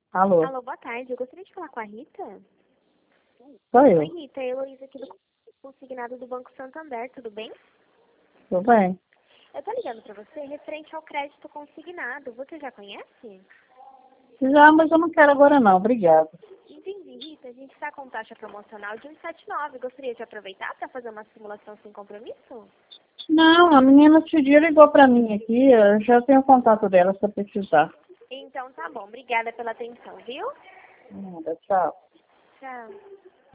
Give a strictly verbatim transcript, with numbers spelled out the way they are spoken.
Alô, Alô, boa tarde. Eu gostaria de falar com a Rita. sou eu. Oi, Rita. É Heloísa aqui do consignado do Banco Santander, tudo bem? Tudo bem? Eu tô ligando pra você referente ao crédito consignado. Você já conhece? Já, mas eu não quero agora não, obrigado. Entendi, Rita. A gente está com taxa promocional de um vírgula setenta e nove. Gostaria de aproveitar para fazer uma simulação sem compromisso? Não, a menina outro dia ligou pra mim aqui, eu já tenho o contato dela se eu precisar. Então tá bom. Obrigada pela atenção, viu? Nada, tchau. Tchau.